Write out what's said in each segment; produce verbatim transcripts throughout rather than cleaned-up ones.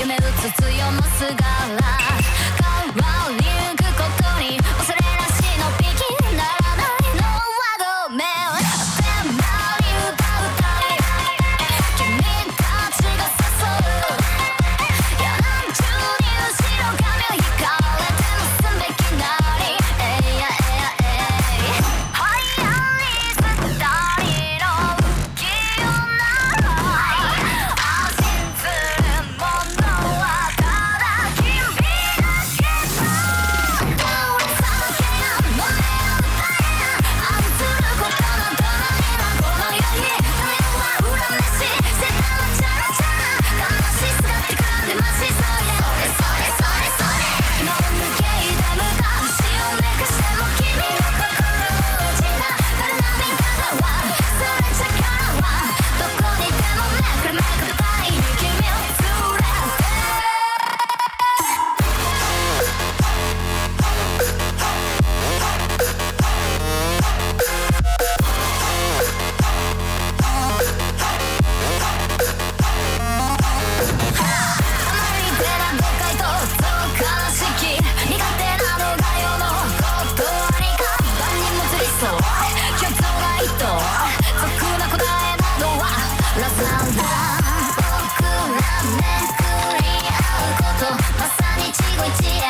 夢うつつよのすがら変わりゆくことに恐れなしのびきにならないのはごめん当てまり歌うたり君たちが誘ういや何十人後ろ髪を引かれて結んべきなりえいやえいやえい早い二人の浮世なら信ずるものはただ君だけだどれさけや飲めよ愛することなど何もこの世に誰もは恨めし世界はチャラチャラ悲しすがってくらんでましそれそれそれそれそれの抜けで昔をめかしても君の心を打ちた誰涙だわそれじゃからはどこにでもめくるめくるたいに君を連れてあまりでな誤解とそう悲しき苦手なのが世のことありか万人も釣りそう巨像が一頭俗な答えなどはラザンだ僕らめくり合うことまさに一期一会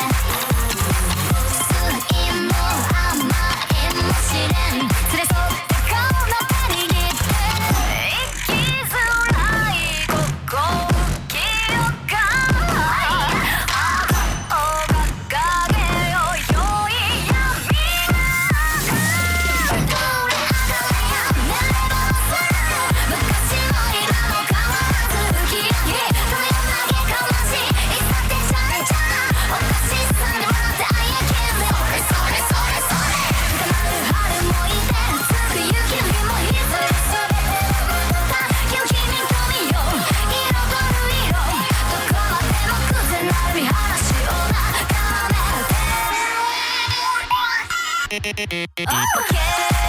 酸いも甘いも試練連れ添ってこの手握って生きづらいここ清かあおがかげよ良い闇なくどれあがれやめれば忘れる昔も今も変わらず浮き上げどれを投げかましいつだってちゃんちゃんおかしさで笑ってあいやけんでそれそれそれそれ深まる春もいてつく雪の日もいずれそれでた今日君と見よう彩る色どこまでも崩れない見晴らしを眺めて OK